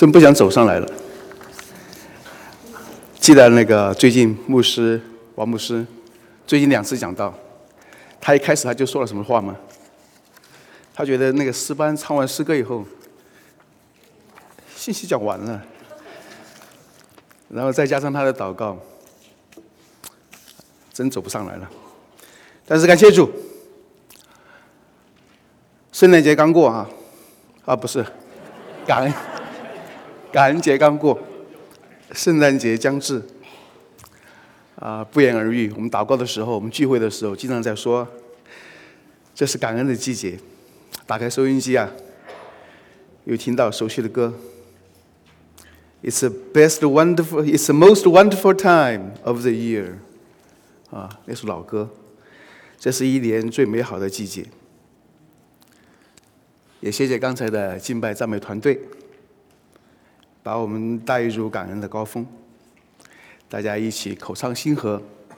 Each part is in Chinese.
真不想走上来了。记得那个最近王牧师最近2次讲道，他一开始他就说了什么话吗？他觉得那个诗班唱完诗歌以后，信息讲完了，然后再加上他的祷告，真走不上来了。但是感谢主，圣诞节刚过不是，感恩节刚过，圣诞节将至。不言而喻。我们祷告的时候，我们聚会的时候，经常在说，这是感恩的季节。打开收音机又听到熟悉的歌。It's the most wonderful time of the year。那首老歌，这是一年最美好的季节。也谢谢刚才的敬拜赞美团队，把我们带入感恩的高峰，大家一起口唱心和，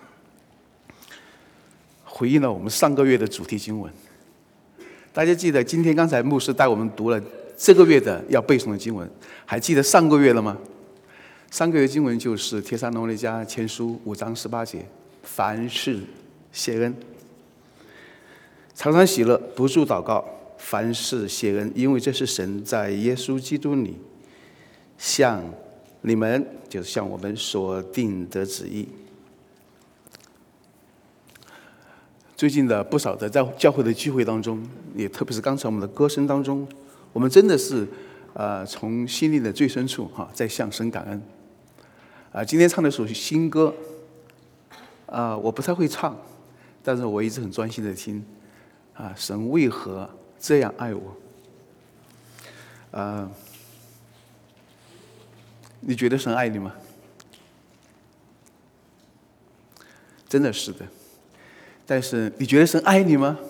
回应了我们上个月的主题经文。大家记得今天刚才牧师带我们读了这个月的要背诵的经文，还记得上个月了吗？上个月经文就是帖撒罗尼迦前书5章18节，凡事谢恩，常常喜乐，不住祷告，凡事谢恩，因为这是神在耶稣基督里向你们，就是向我们所定的旨意。最近的不少的在教会的聚会当中，也特别是刚才我们的歌声当中，我们真的是从心里的最深处在向神感恩。今天唱的首新歌，我不太会唱，但是我一直很专心的听。神为何这样爱我？你觉得神爱你吗？真的是的。但是你觉得神爱你吗？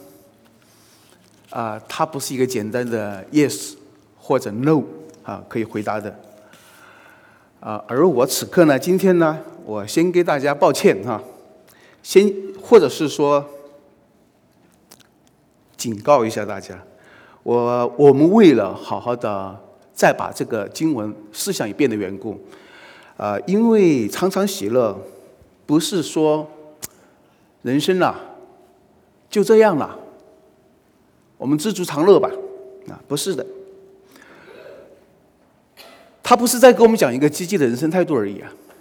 它不是一个简单的 yes 或者 no 可以回答的。而我此刻呢，今天呢，我先给大家抱歉或者是说警告一下大家，我们为了好好的再把这个经文思想一遍的缘故，因为常常喜乐，不是说人生就这样了，我们知足常乐吧？不是的，他不是在给我们讲一个积极的人生态度而已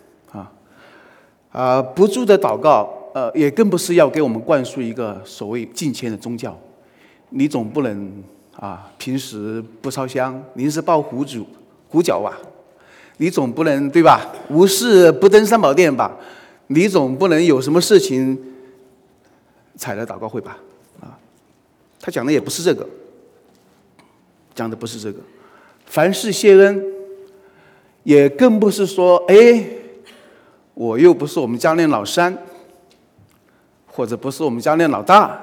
不住的祷告，也更不是要给我们灌输一个所谓敬虔的宗教。你总不能平时不烧香，临时抱胡脚吧？你总不能对吧？无事不登三宝殿吧？你总不能有什么事情踩了祷告会吧？他讲的也不是这个，讲的不是这个。凡事谢恩，也更不是说，我又不是我们家练老三，或者不是我们家练老大，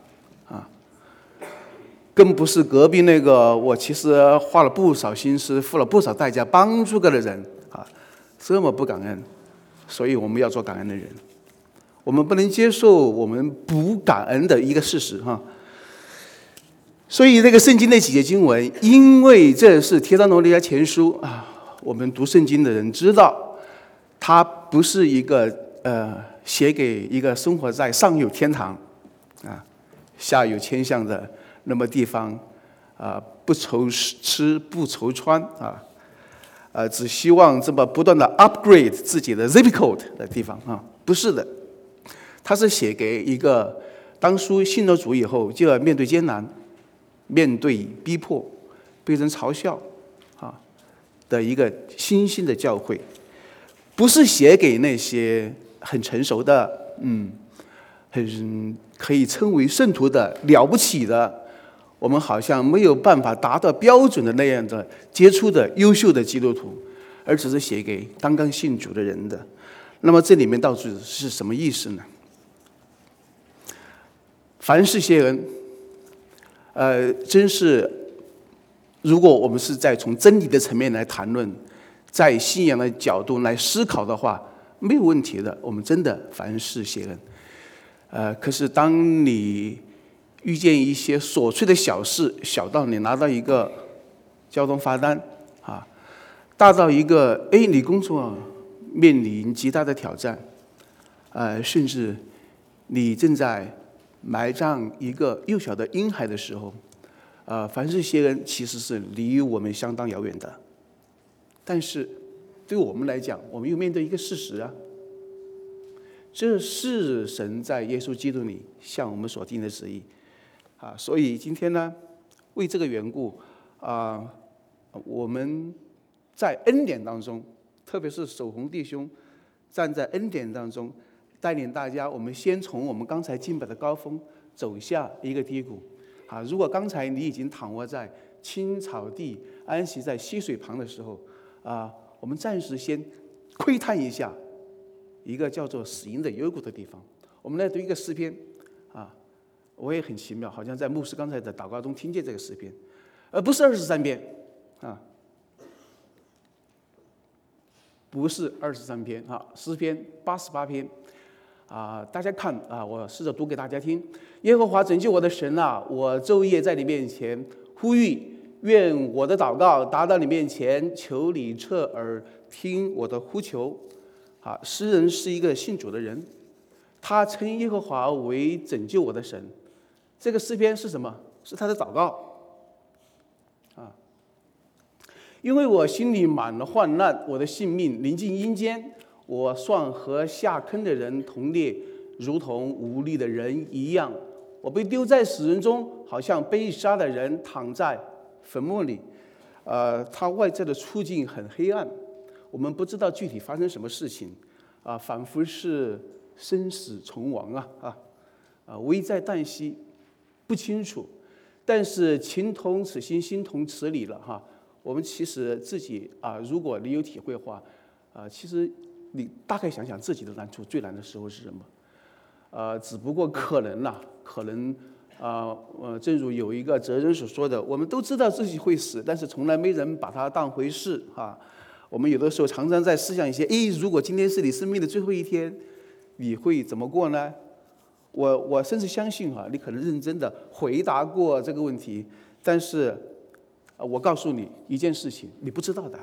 更不是隔壁那个我其实花了不少心思、付了不少代价帮助过的人这么不感恩，所以我们要做感恩的人。我们不能接受我们不感恩的一个事实所以这个圣经那几节经文，因为这是帖撒罗尼迦前书我们读圣经的人知道，它不是一个写给一个生活在上有天堂下有天象的那么地方不愁吃不愁穿只希望这么不断的 upgrade 自己的 zip code 的地方不是的，它是写给一个当初信了主以后就要面对艰难、面对逼迫、被人嘲笑的一个新兴的教会，不是写给那些很成熟的、很可以称为圣徒的、了不起的，我们好像没有办法达到标准的那样的杰出的、优秀的基督徒，而只是写给刚刚信主的人的。那么这里面到底是什么意思呢？凡事谢恩，真是，如果我们是在从真理的层面来谈论，在信仰的角度来思考的话，没有问题的。我们真的凡事谢恩。可是当你遇见一些琐碎的小事，小到你拿到一个交通罚单大到一个，你工作面临极大的挑战，甚至你正在埋葬一个幼小的婴孩的时候，凡这些人其实是离我们相当遥远的。但是对我们来讲，我们又面对一个事实啊，这是神在耶稣基督里向我们所定的旨意所以今天呢，为这个缘故我们在恩典当中，特别是守红弟兄站在恩典当中，带领大家，我们先从我们刚才敬拜的高峰走下一个低谷如果刚才你已经躺卧在青草地，安息在溪水旁的时候我们暂时先窥探一下一个叫做死荫的幽谷的地方。我们来读一个诗篇我也很奇妙，好像在牧师刚才的祷告中听见这个诗篇，而不是23篇不是23篇诗篇88篇大家看我试着读给大家听。耶和华拯救我的神我昼夜在你面前呼吁，愿我的祷告达到你面前，求你侧耳听我的呼求诗人是一个信主的人，他称耶和华为拯救我的神。这个诗篇是什么？是他的祷告因为我心里满了患难，我的性命临近阴间，我算和下坑的人同列，如同无力的人一样。我被丢在死人中，好像被杀的人躺在坟墓里。他外在的处境很黑暗，我们不知道具体发生什么事情仿佛是生死存亡危在旦夕，不清楚。但是情同此心，心同此理了我们其实自己如果你有体会的话其实你大概想想自己的难处，最难的时候是什么只不过可能正如有一个哲人所说的，我们都知道自己会死，但是从来没人把它当回事我们有的时候常常在思想一些如果今天是你生命的最后一天，你会怎么过呢？我甚至相信你可能认真的回答过这个问题，但是我告诉你一件事情，你不知道的。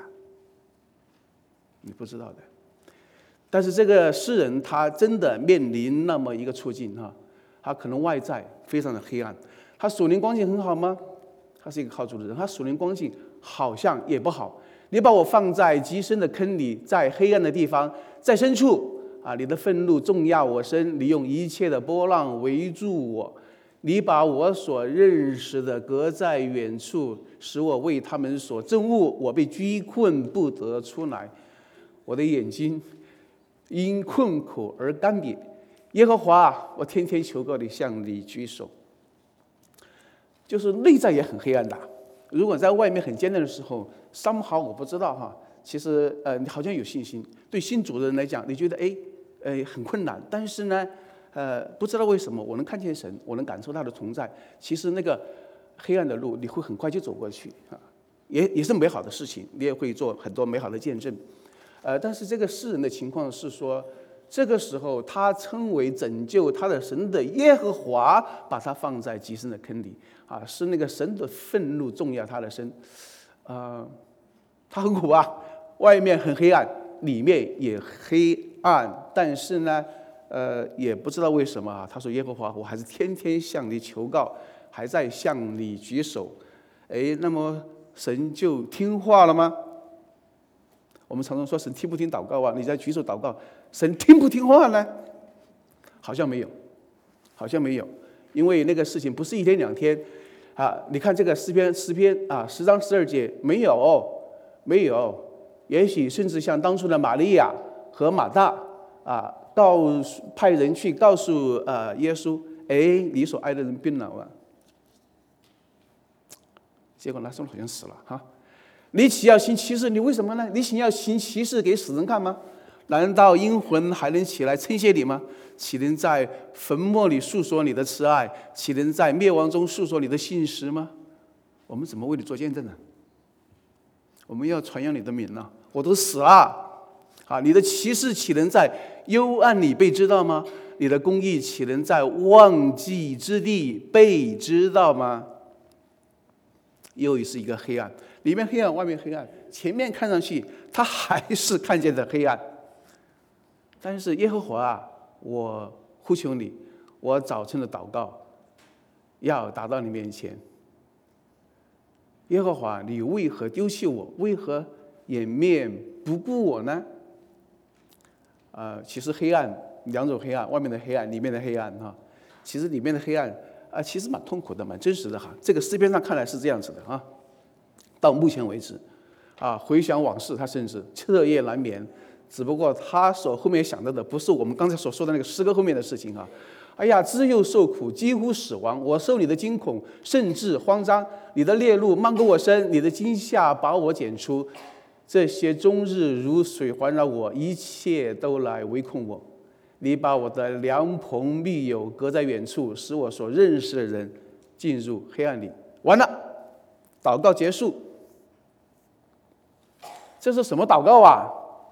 但是这个诗人他真的面临那么一个处境他可能外在非常的黑暗，他属灵光景很好吗？他是一个靠主的人，他属灵光景好像也不好。你把我放在极深的坑里，在黑暗的地方，在深处你的愤怒重压我身，你用一切的波浪围住我，你把我所认识的隔在远处，使我为他们所憎恶，我被拘困不得出来，我的眼睛因困苦而干瘪。耶和华我天天求告你，向你举手。就是内在也很黑暗的，如果在外面很艰难的时候somehow我不知道其实你好像有信心，对信主的人来讲，你觉得很困难，但是呢不知道为什么我能看见神，我能感受他的存在，其实那个黑暗的路你会很快就走过去也是美好的事情，你也会做很多美好的见证但是这个诗人的情况是说，这个时候他称为拯救他的神的耶和华把他放在极深的坑里是那个神的愤怒重压他的身他很苦外面很黑暗，里面也黑暗，但是呢也不知道为什么他说耶和华我还是天天向你求告，还在向你举手那么神就听话了吗？我们常常说神听不听祷告你在举手祷告，神听不听话呢？好像没有，因为那个事情不是一天两天你看这个诗篇10章12节没有，也许甚至像当初的玛利亚和马大派人去告诉耶稣你所爱的人病了结果那时候好像死了你岂要行奇事？你为什么呢？你岂要行奇事给死人看吗？难道阴魂还能起来称谢你吗？岂能在坟墓里诉说你的慈爱？岂能在灭亡中诉说你的信实吗？我们怎么为你做见证呢？我们要传扬你的名呢我都死了你的奇事岂能在幽暗里被知道吗？你的公义岂能在忘记之地被知道吗？ 又是一个黑暗，里面黑暗，外面黑暗，前面看上去他还是看见的黑暗。但是耶和华啊，我呼求你，我早晨的祷告要达到你面前。耶和华，你为何丢弃我？为何掩面不顾我呢？其实黑暗两种黑暗，外面的黑暗，里面的黑暗哈。其实里面的黑暗其实蛮痛苦的，蛮真实的哈。这个诗篇上看来是这样子的啊。到目前为止，回想往事，他甚至彻夜难眠。只不过他所后面想到的不是我们刚才所说的那个诗歌后面的事情啊。哎呀，自幼受苦，几乎死亡。我受你的惊恐，甚至慌张。你的烈怒漫过我身，你的惊吓把我剪除。这些终日如水环绕我，一切都来围困我。你把我的良朋密友隔在远处，使我所认识的人进入黑暗里。完了，祷告结束。这是什么祷告啊？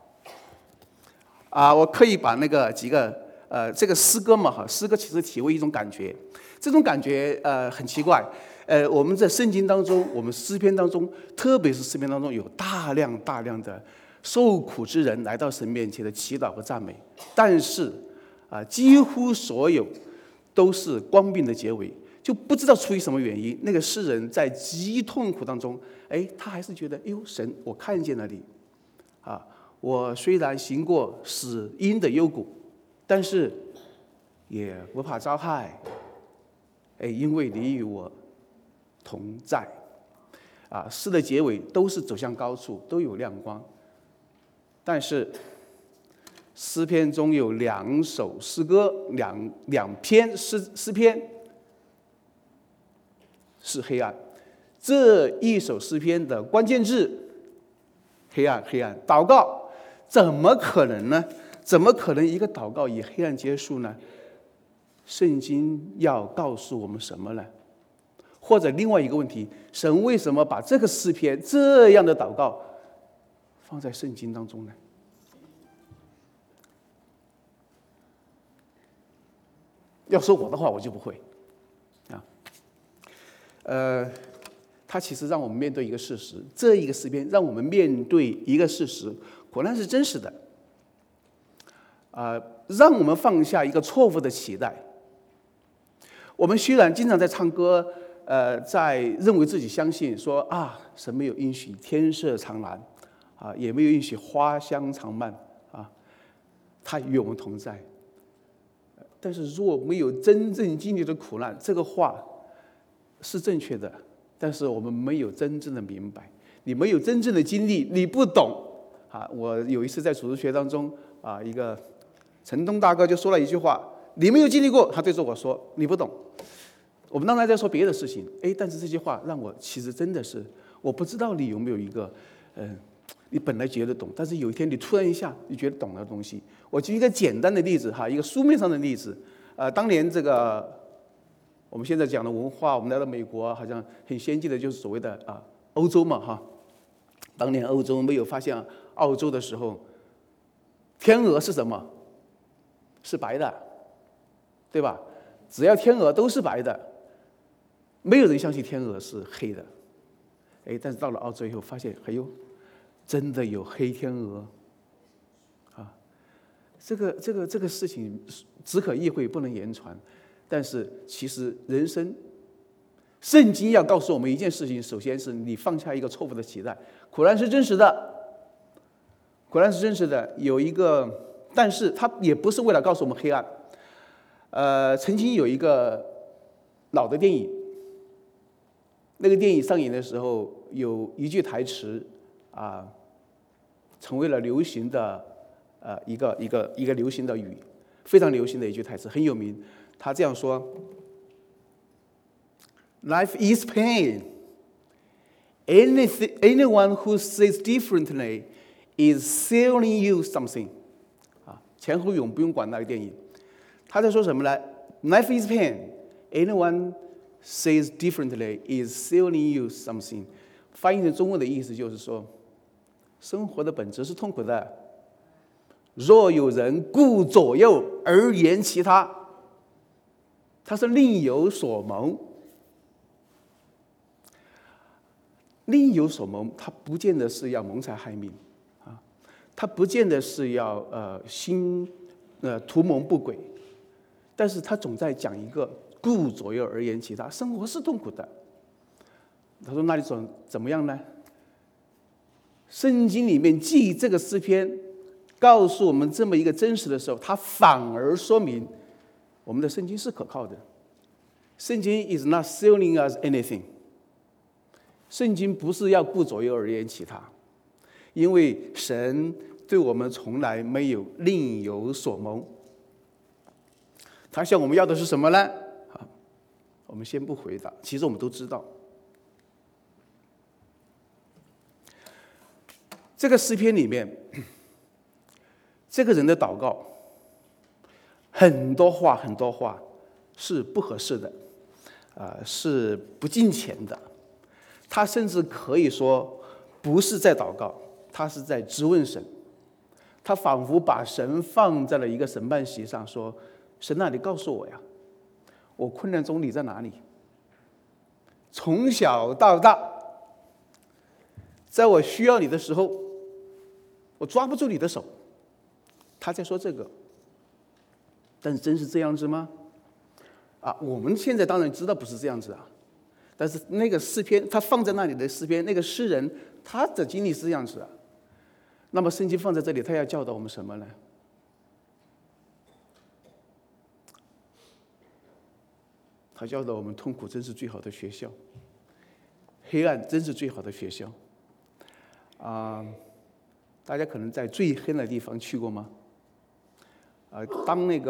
我可以把那个几个这个诗歌嘛哈，诗歌其实体会一种感觉，这种感觉很奇怪。我们在圣经当中，我们诗篇当中，特别是诗篇当中，有大量的受苦之人来到神面前的祈祷和赞美，但是几乎所有都是光明的结尾，就不知道出于什么原因，那个诗人在极痛苦当中，他还是觉得，哎呦，神，我看见了你，我虽然行过死荫的幽谷，但是也不怕遭害，因为你与我同在。诗的结尾都是走向高处，都有亮光。但是诗篇中有两首诗歌，两篇诗篇是黑暗。这一首诗篇的关键字黑暗，黑暗。祷告怎么可能呢？怎么可能一个祷告以黑暗结束呢？圣经要告诉我们什么呢？或者另外一个问题，神为什么把这个诗篇这样的祷告放在圣经当中呢？要说我的话，我就不会它其实让我们面对一个事实，这一个诗篇让我们面对一个事实，果然是真实的。让我们放下一个错误的期待。我们虽然经常在唱歌，在认为自己相信说神没有允许天色常蓝，也没有允许花香常漫，他与我们同在。但是如果没有真正经历的苦难，这个话是正确的，但是我们没有真正的明白，你没有真正的经历，你不懂。我有一次在主日学当中，一个陈东大哥就说了一句话，你没有经历过，他对着我说你不懂。我们当然在说别的事情，但是这句话让我其实真的是，我不知道你有没有一个你本来觉得懂，但是有一天你突然一下你觉得懂的东西。我举一个简单的例子一个书面上的例子。当年这个我们现在讲的文化，我们来到美国好像很先进的就是所谓的欧洲嘛当年欧洲没有发现澳洲的时候，天鹅是什么？是白的，对吧？只要天鹅都是白的，没有人相信天鹅是黑的。但是到了澳洲以后，发现真的有黑天鹅这个事情只可意会，不能言传。但是其实人生，圣经要告诉我们一件事情，首先是你放下一个错误的期待，苦难是真实的，苦难是真实的。有一个，但是它也不是为了告诉我们黑暗。曾经有一个老的电影，那个电影上映的时候有一句台词成为了流行的一个流行的语，非常流行的一句台词，很有名。他这样说 ：“Life is pain. Anyone who says differently is selling you something。”前后永不用管那个电影。他在说什么呢 ？Life is pain. Anyone says differently is selling you something。翻译成中文的意思就是说，生活的本质是痛苦的。若有人顾左右而言其他，他是另有所谋。 另有所谋，他不见得是要谋财害命啊，他不见得是要图谋不轨，但是他总在讲一个顾左右而言其他，生活是痛苦的。他说那你怎么样呢？圣经里面记这个诗篇告诉我们这么一个真实的时候，它反而说明我们的圣经是可靠的。圣经 is not selling us anything。圣经不是要顾左右而言其他，因为神对我们从来没有另有所谋。他向我们要的是什么呢？我们先不回答，其实我们都知道。这个诗篇里面，这个人的祷告，很多话是不合适的，是不敬虔的。他甚至可以说不是在祷告，他是在质问神。他仿佛把神放在了一个审判席上，说：“神啊，你告诉我呀，我困难中你在哪里？从小到大，在我需要你的时候，我抓不住你的手。”他在说这个，但是真是这样子吗？我们现在当然知道不是这样子啊。但是那个诗篇，他放在那里的诗篇，那个诗人他的经历是这样子啊。那么圣经放在这里，他要教导我们什么呢？他教导我们，痛苦真是最好的学校，黑暗真是最好的学校。大家可能在最黑的地方去过吗？当那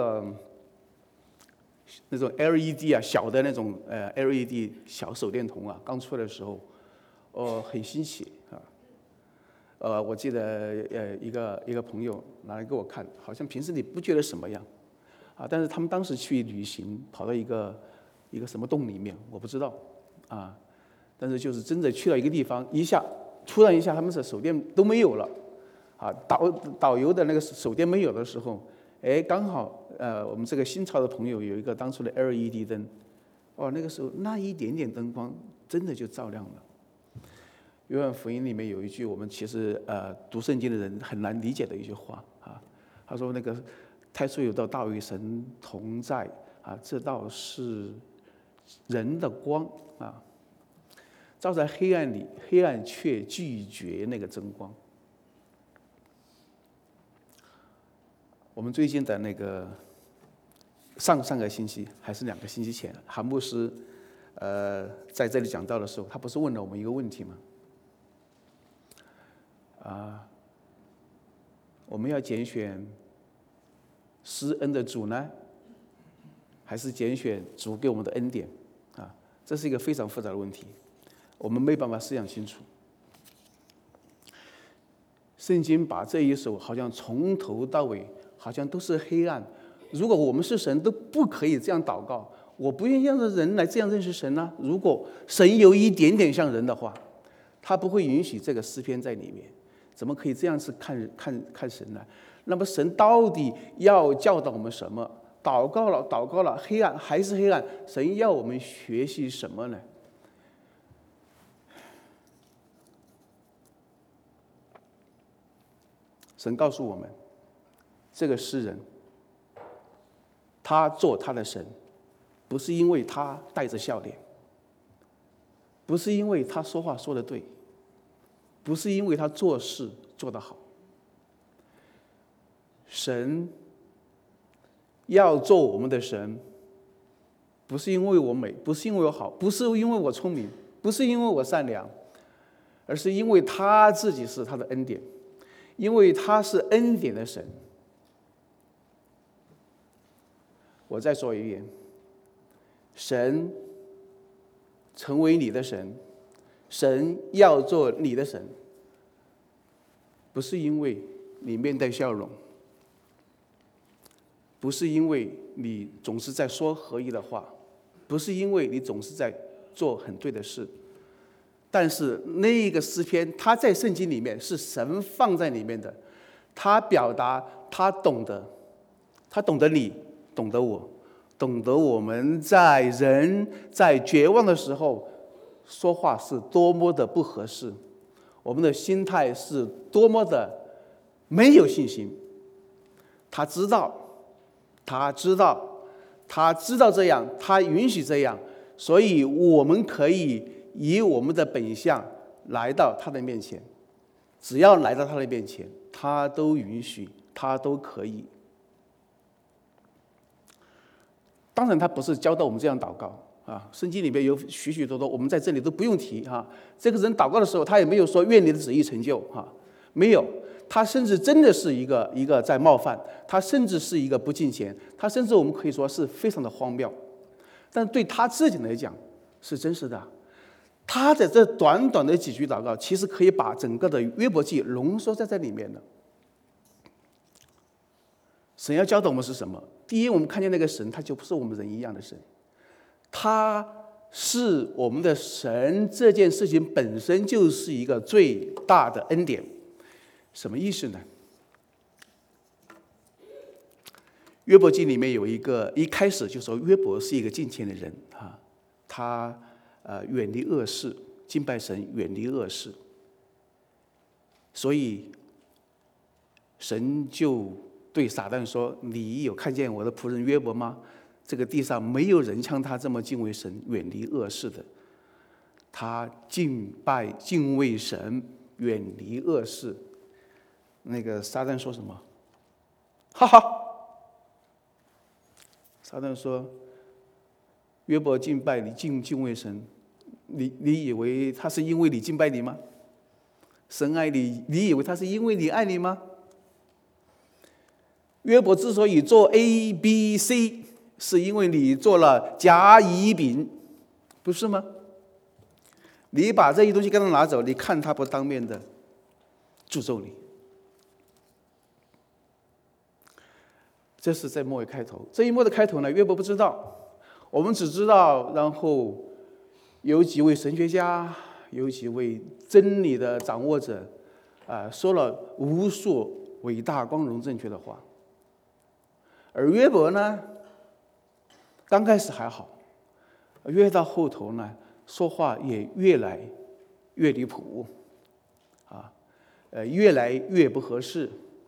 种 LED 小的那种LED 小手电筒刚出来的时候，很新奇啊。我记得一个朋友拿来给我看，好像平时你不觉得什么样但是他们当时去旅行，跑到一个什么洞里面，我不知道但是就是真的去到一个地方，突然一下他们的手电都没有了导游的那个手电没有的时候，刚好我们这个新潮的朋友有一个当初的 LED 灯，那个时候那一点点灯光真的就照亮了。约翰福音里面有一句我们其实读圣经的人很难理解的一句话他说那个太初有道与神同在这道是人的光照在黑暗里，黑暗却拒绝那个真光。我们最近的那个上个星期还是2个星期前，韩牧师在这里讲道的时候，他不是问了我们一个问题吗？我们要拣选施恩的主呢，还是拣选主给我们的恩典这是一个非常复杂的问题，我们没办法思想清楚。圣经把这一首好像从头到尾好像都是黑暗，如果我们是神都不可以这样祷告，我不愿意让人来这样认识神啊。如果神有一点点像人的话，他不会允许这个诗篇在里面，怎么可以这样子看神呢？那么神到底要教导我们什么？祷告了，黑暗还是黑暗，神要我们学习什么呢？神告诉我们，这个诗人他做他的神，不是因为他带着笑脸，不是因为他说话说得对，不是因为他做事做得好。神要做我们的神，不是因为我美，不是因为我好，不是因为我聪明，不是因为我善良，而是因为他自己是他的恩典，因为他是恩典的神。我再说一遍，神成为你的神，神要做你的神，不是因为你面带笑容，不是因为你总是在说合一的话，不是因为你总是在做很对的事，但是那个诗篇，它在圣经里面是神放在里面的，他表达他懂得，他懂得你，懂得我，懂得我们在绝望的时候说话是多么的不合适，我们的心态是多么的没有信心。他知道这样，他允许这样，所以我们可以以我们的本相来到他的面前。只要来到他的面前，他都允许，他都可以。当然，他不是教导我们这样祷告啊，圣经里面有许许多多，我们在这里都不用提哈。这个人祷告的时候，他也没有说愿你的旨意成就哈，没有。他甚至真的是一个在冒犯，他甚至是一个不敬虔，他甚至我们可以说是非常的荒谬。但对他自己来讲是真实的。他的这短短的几句祷告，其实可以把整个的约伯记浓缩在这里面的。神要教导我们是什么？第一，我们看见那个神，他就不是我们人一样的神，他是我们的神。这件事情本身就是一个最大的恩典。什么意思呢？约伯记里面有一开始就说约伯是一个敬虔的人啊，他远离恶事，敬拜神，远离恶事。所以神就对撒旦说：“你有看见我的仆人约伯吗？这个地上没有人像他这么敬畏神、远离恶事的。他敬畏神，远离恶事。”那个撒旦说什么？哈哈！撒旦说：“约伯敬拜你，敬畏神，你以为他是因为你敬拜你吗？神爱你，你以为他是因为你爱你吗？约伯之所以做 ABC， 是因为你做了甲乙丙，不是吗？你把这些东西跟他拿走，你看他不当面的诅咒你。”这是在末尾开头。这一幕的开头呢，约伯不知道，我们只知道，然后有几位神学家，有几位真理的掌握者，说了无数伟大、光荣、正确的话。而约伯呢，刚开始还好，越到后头呢，说话也越来越离谱，越来越不合适，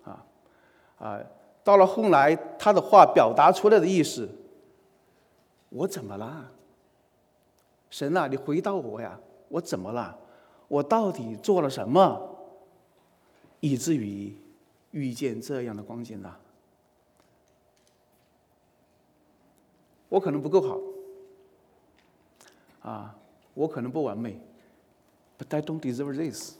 到了后来，他的话表达出来的意思，我怎么了？神啊，你回答我呀！我怎么了？我到底做了什么，以至于遇见这样的光景呢？我可能不够好，我可能不完美 ，but I don't deserve this。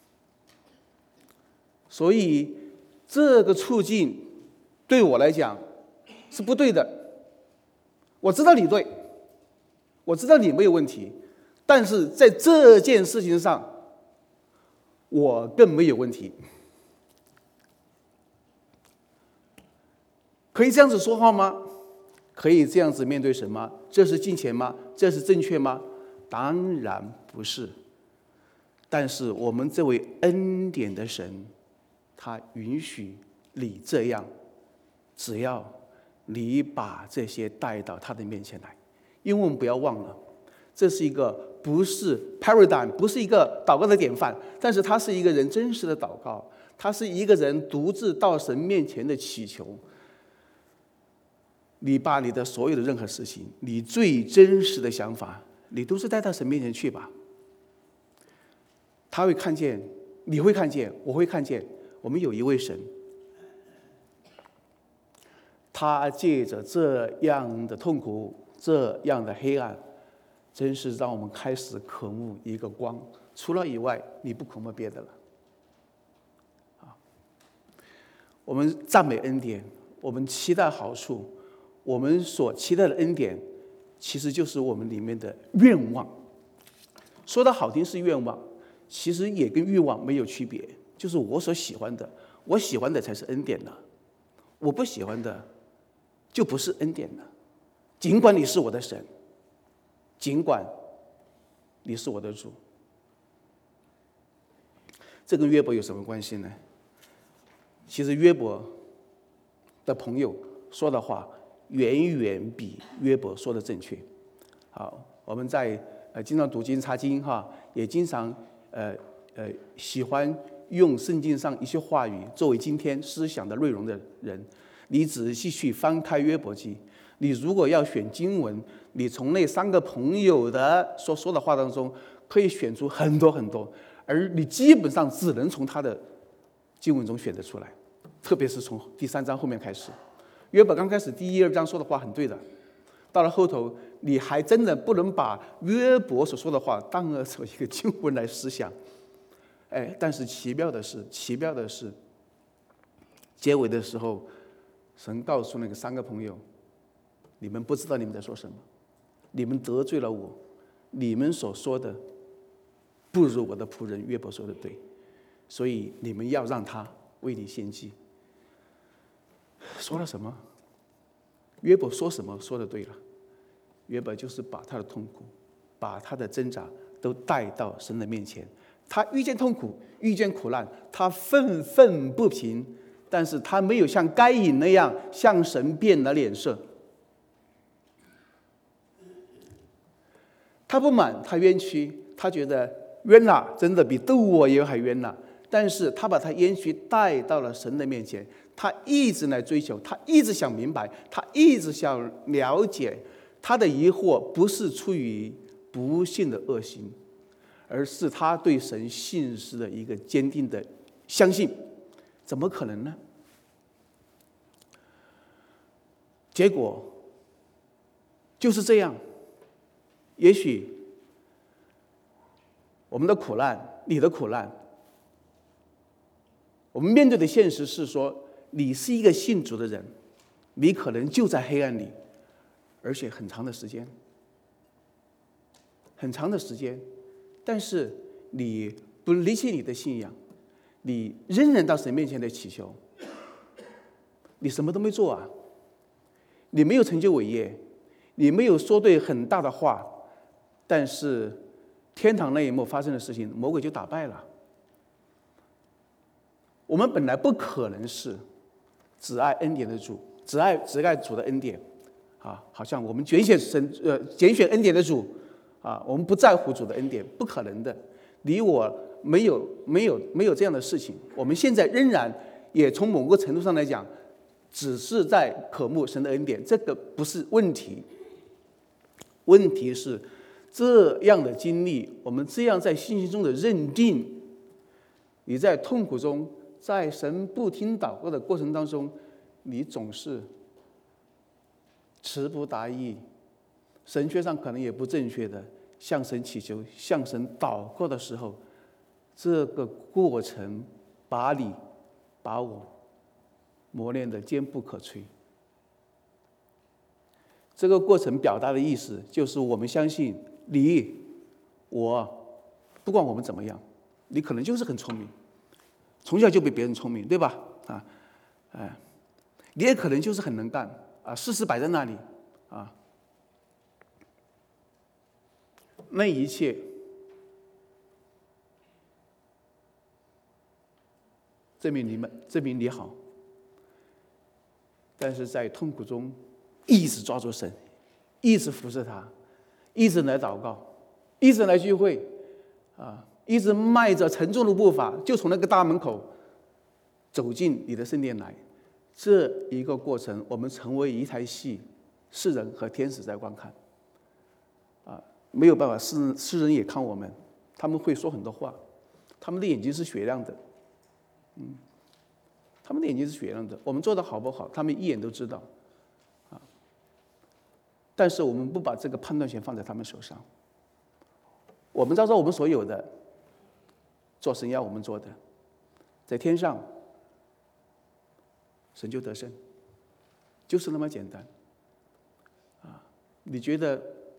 所以这个处境对我来讲是不对的。我知道你对，我知道你没有问题，但是在这件事情上，我更没有问题。可以这样子说话吗？可以这样子面对神吗？这是敬虔吗？这是正确吗？当然不是。但是我们这位恩典的神，他允许你这样，只要你把这些带到他的面前来。因为我们不要忘了，这是一个不是 paradigm， 不是一个祷告的典范，但是它是一个人真实的祷告，它是一个人独自到神面前的祈求。你把你的所有的任何事情，你最真实的想法，你都是带到神面前去吧。他会看见，你会看见，我会看见，我们有一位神，他借着这样的痛苦，这样的黑暗，真是让我们开始渴慕一个光。除了以外，你不渴慕别的了。我们赞美恩典，我们期待好处，我们所期待的恩典，其实就是我们里面的愿望。说的好听是愿望，其实也跟欲望没有区别，就是我所喜欢的，我喜欢的才是恩典的，我不喜欢的就不是恩典的。尽管你是我的神，尽管你是我的主，这跟约伯有什么关系呢？其实约伯的朋友说的话远远比约伯说的正确。好，我们在经常读经查经哈，也经常喜欢用圣经上一些话语作为今天思想的内容的人，你仔细去翻开约伯记，你如果要选经文，你从那3个朋友的所说的话当中，可以选出很多很多，而你基本上只能从他的经文中选得出来，特别是从第3章后面开始。约伯刚开始第1、2章说的话很对的，到了后头，你还真的不能把约伯所说的话当成一个经文来思想。但是奇妙的是，结尾的时候，神告诉那个3个朋友，你们不知道你们在说什么，你们得罪了我，你们所说的不如我的仆人约伯说的对，所以你们要让他为你献祭。说了什么？约伯说什么说的对了？约伯就是把他的痛苦，把他的挣扎都带到神的面前。他遇见痛苦，遇见苦难，他愤愤不平，但是他没有像该隐那样向神变了脸色。他不满，他冤屈，他觉得冤了，真的比斗我也还冤了。但是他把他冤屈带到了神的面前，他一直来追求，他一直想明白，他一直想了解。他的疑惑不是出于不信的恶行，而是他对神信实的一个坚定的相信。怎么可能呢？结果就是这样。也许我们的苦难，你的苦难，我们面对的现实是说，你是一个信主的人，你可能就在黑暗里，而且很长的时间，但是你不离弃你的信仰，你仍然到神面前来祈求，你什么都没做啊，你没有成就伟业，你没有说对很大的话，但是天堂那一幕发生的事情，魔鬼就打败了。我们本来不可能是只爱恩典的主，只爱主的恩典啊，好像我们拣选恩典的主啊，我们不在乎主的恩典，不可能的。你我没有这样的事情。我们现在仍然也从某个程度上来讲，只是在渴慕神的恩典，这个不是问题。问题是这样的经历，我们这样在信心中的认定，你在痛苦中，在神不听祷告的过程当中，你总是词不达意，神学上可能也不正确的向神祈求、向神祷告的时候，这个过程把我磨练得坚不可摧。这个过程表达的意思就是我们相信你我，不管我们怎么样，你可能就是很聪明，从小就比别人聪明，对吧？你也可能就是很能干啊，事实摆在那里啊。那一切证明你好，但是在痛苦中一直抓住神，一直服侍他，一直来祷告，一直来聚会啊，一直迈着沉重的步伐，就从那个大门口走进你的圣殿来。这一个过程，我们成为一台戏，世人和天使在观看啊，没有办法，世人也看我们，他们会说很多话，他们的眼睛是雪亮的，他们的眼睛是雪亮的，我们做的好不好，他们一眼都知道啊。但是我们不把这个判断权放在他们手上，我们照着我们所有的做神要我们做的，在天上神就得胜，就是那么简单啊！你觉得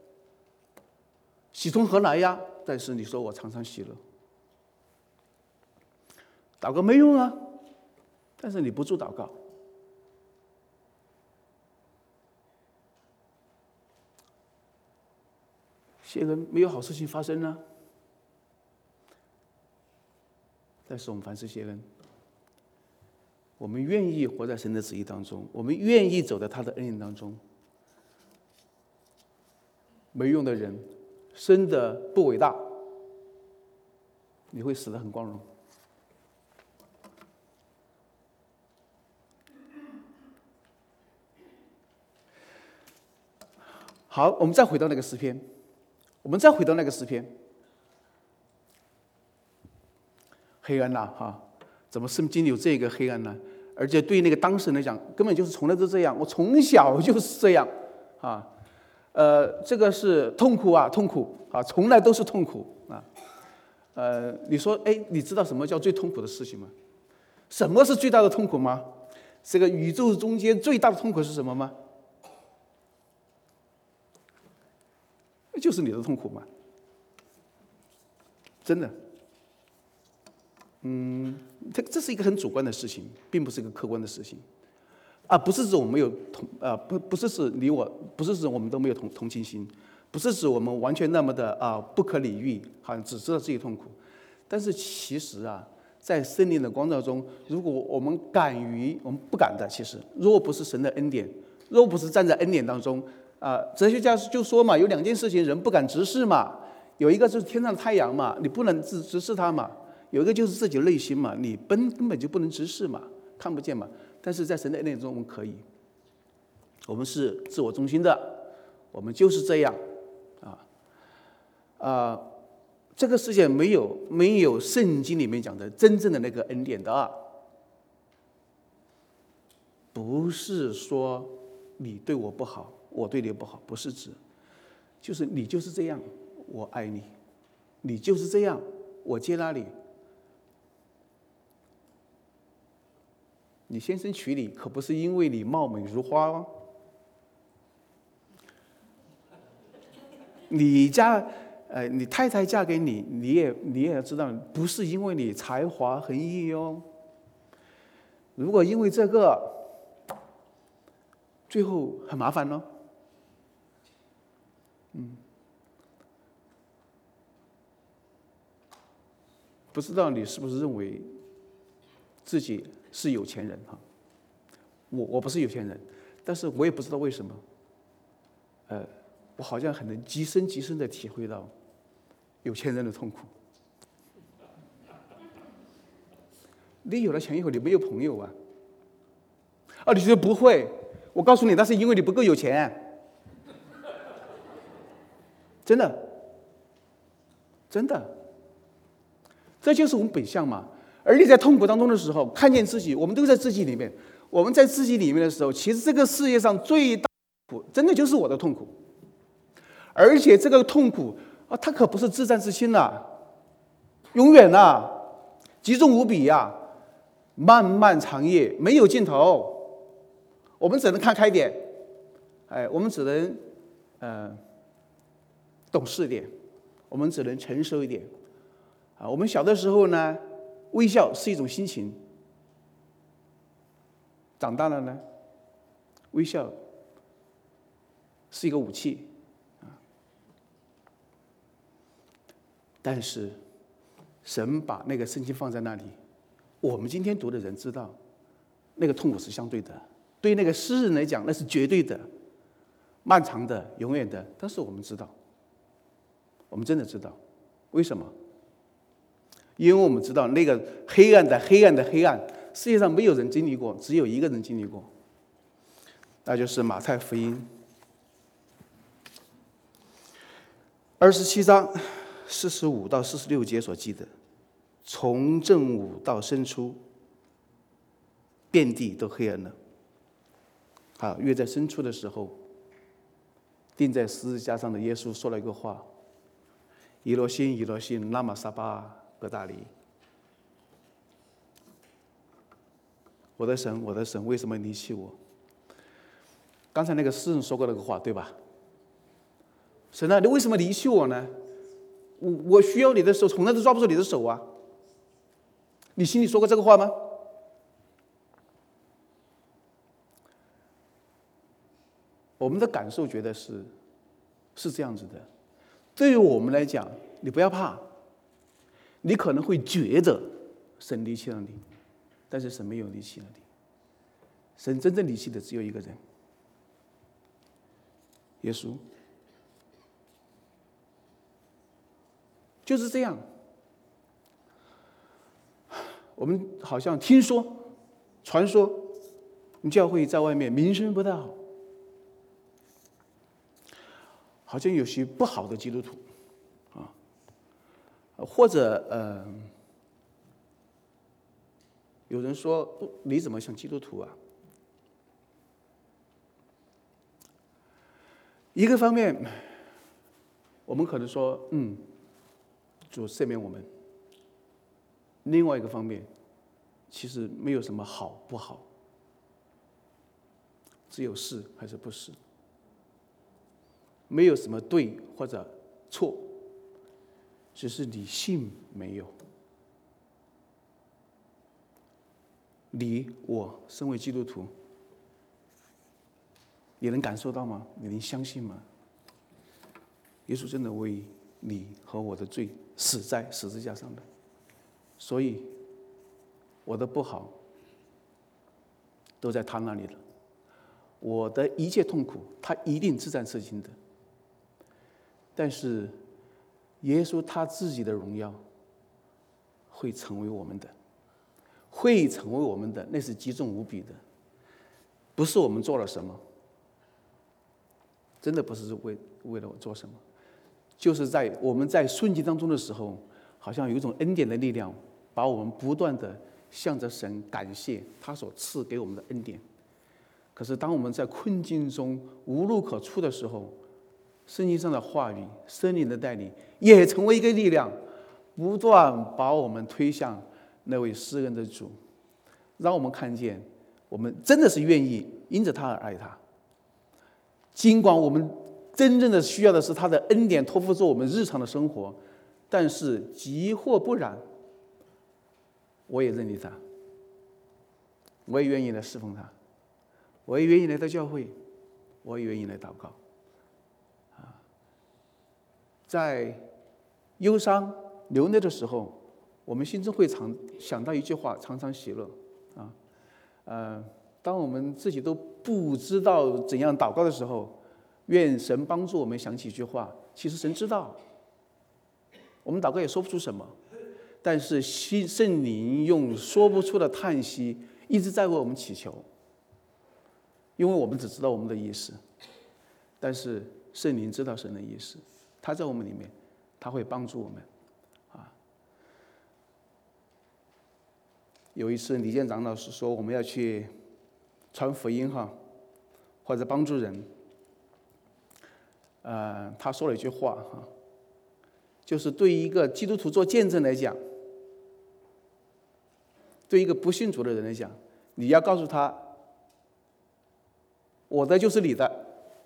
喜从何来呀？但是你说我常常喜乐，祷告没用啊，但是你不住祷告，谢恩没有好事情发生呢，但是我们凡事谢恩。我们愿意活在神的旨意当中，我们愿意走在他的恩典当中。没用的人， 生的不伟大，你会死得很光荣。好，我们再回到那个诗篇，黑暗呐，怎么圣经有这个黑暗呢？而且对那个当事人来讲，根本就是从来都这样，我从小就是这样啊。这个是痛苦啊，从来都是痛苦啊。你说，你知道什么叫最痛苦的事情吗？什么是最大的痛苦吗？这个宇宙中间最大的痛苦是什么吗？就是你的痛苦嘛，真的。这是一个很主观的事情，并不是一个客观的事情，不是指我们没有不是指你我，不是指我们都没有同情心，不是指我们完全那么的不可理喻，好像只知道自己痛苦。但是其实在圣灵的光照中，如果我们我们不敢的，其实如果不是神的恩典，若不是站在恩典当中，哲学家就说嘛，有两件事情人不敢直视嘛，有一个就是天上的太阳嘛，你不能直视它嘛。有一个就是自己的内心嘛，你根本就不能直视嘛，看不见嘛。但是在神的恩典中，我们可以。我们是自我中心的，我们就是这样，这个世界没有圣经里面讲的真正的那个恩典的，不是说你对我不好，我对你不好，不是指，就是你就是这样，我爱你，你就是这样，我接纳你。你先生娶你，可不是因为你貌美如花哦。你太太嫁给你，你也要知道，不是因为你才华横溢哦。如果因为这个，最后很麻烦哦。不知道你是不是认为自己是有钱人哈？我不是有钱人，但是我也不知道为什么，我好像很能极深的体会到有钱人的痛苦。你有了钱以后，你没有朋友啊？你觉得不会？我告诉你，那是因为你不够有钱，真的，真的，这就是我们本相嘛。而你在痛苦当中的时候，看见自己，我们都在自己里面。我们在自己里面的时候，其实这个世界上最大的痛苦，真的就是我的痛苦。而且这个痛苦它可不是自战自亲呐，永远呐，极重无比呀，漫漫长夜没有尽头。我们只能看开点，我们只能懂事一点，我们只能成熟一点。我们小的时候呢，微笑是一种心情。长大了呢，微笑是一个武器。但是神把那个圣经放在那里，我们今天读的人知道，那个痛苦是相对的，对那个诗人来讲那是绝对的、漫长的、永远的。但是我们知道，我们真的知道，为什么？因为我们知道那个黑暗的黑暗的黑暗，世界上没有人经历过，只有一个人经历过，那就是马太福音27章45到46节所记的，从正午到申初，遍地都黑暗了。约在申初的时候，钉在十字架上的耶稣说了一个话：“以罗辛，以罗辛，拉玛撒巴各大利。”我的神，我的神，为什么离弃我？刚才那个诗人说过那个话，对吧？神啊，你为什么离弃我呢？我需要你的手，从来都抓不住你的手啊！你心里说过这个话吗？我们的感受觉得是这样子的。对于我们来讲，你不要怕，你可能会觉得神离弃了你，但是神没有离弃了你。神真正离弃的只有一个人，耶稣。 就是这样。我们好像听说、传说，教会在外面名声不太好，好像有些不好的基督徒啊，或者有人说你怎么像基督徒啊？一个方面，我们可能说，主赦免我们；另外一个方面，其实没有什么好不好，只有是还是不是，没有什么对或者错，只是你信没有。你我身为基督徒，你能感受到吗？你能相信吗？耶稣真的为你和我的罪死在十字架上的，所以我的不好都在他那里了，我的一切痛苦他一定自战自经的。但是耶稣他自己的荣耀会成为我们的，会成为我们的，那是极重无比的，不是我们做了什么，真的不是为了我做什么，就是我们在顺境当中的时候，好像有一种恩典的力量，把我们不断的向着神感谢他所赐给我们的恩典。可是当我们在困境中无路可出的时候，圣经上的话语、圣灵的带领也成为一个力量，不断把我们推向那位施恩的主，让我们看见我们真的是愿意因着他而爱他。尽管我们真正的需要的是他的恩典托付做我们日常的生活，但是即或不然，我也认定他，我也愿意来侍奉他，我也愿意来到教会，我也愿意来祷告。在忧伤流泪的时候，我们心中会想到一句话：常常喜乐。当我们自己都不知道怎样祷告的时候，愿神帮助我们想起一句话。其实神知道，我们祷告也说不出什么，但是圣灵用说不出的叹息一直在为我们祈求，因为我们只知道我们的意思，但是圣灵知道神的意思，他在我们里面，他会帮助我们。有一次李建长老师说我们要去传福音或者帮助人，他说了一句话就是对于一个基督徒做见证来讲，对一个不信主的人来讲，你要告诉他，我的就是你的，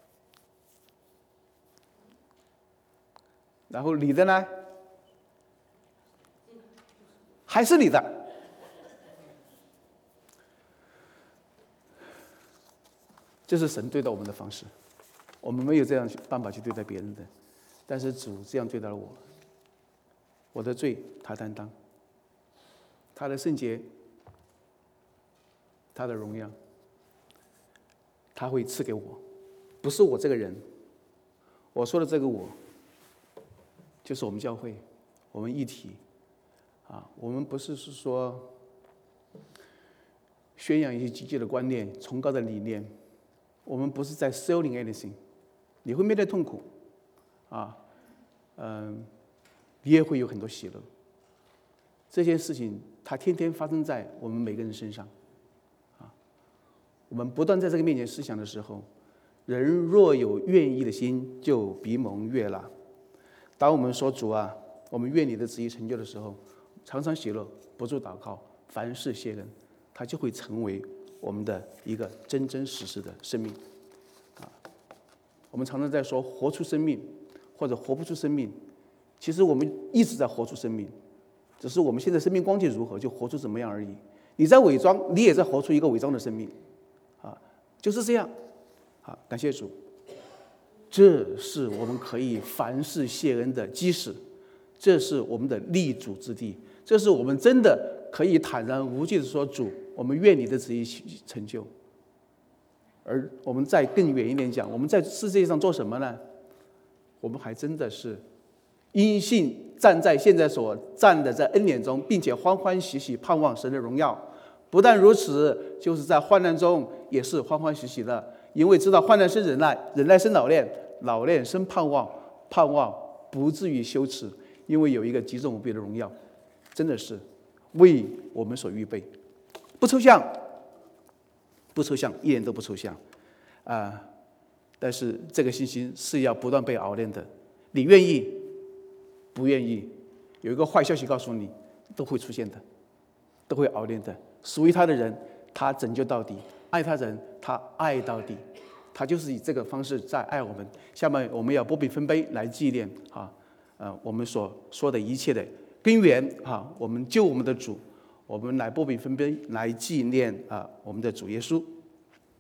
然后你的呢，还是你的。这是神对待我们的方式，我们没有这样办法去对待别人的，但是主这样对待了我，我的罪他担当，他的圣洁，他的荣耀，他会赐给我，不是我这个人，我说的这个我，就是我们教会，我们一体我们不是说宣扬一些积极的观念、崇高的理念。我们不是在 selling anything， 你会面对痛苦，你也会有很多喜乐。这件事情它天天发生在我们每个人身上，我们不断在这个面前思想的时候，人若有愿意的心，就必蒙悦纳。当我们说主啊，我们愿你的旨意成就的时候，常常喜乐，不住祷告，凡事谢恩，它就会成为我们的一个真真实实的生命。我们常常在说活出生命或者活不出生命，其实我们一直在活出生命，只是我们现在生命光景如何就活出怎么样而已。你在伪装，你也在活出一个伪装的生命就是这样感谢主，这是我们可以凡事谢恩的基石，这是我们的立足之地，这是我们真的可以坦然无惧的说，主，我们愿你的旨意成就。而我们再更远一点讲，我们在世界上做什么呢？我们还真的是因信站在现在所站的在恩典中，并且欢欢喜喜盼望神的荣耀。不但如此，就是在患难中也是欢欢喜喜的，因为知道患难生忍耐，忍耐生老练，老练生盼望，盼望不至于羞耻，因为有一个极重无比的荣耀，真的是为我们所预备。不抽象，不抽象，一点都不抽象但是这个信心是要不断被熬炼的。你愿意不愿意，有一个坏消息告诉你，都会出现的，都会熬炼的。属于他的人，他拯救到底；爱他人，他爱到底。他就是以这个方式在爱我们。下面我们要波比分杯来纪念我们所说的一切的根源我们救我们的主，我们来波比分杯来纪念我们的主耶稣。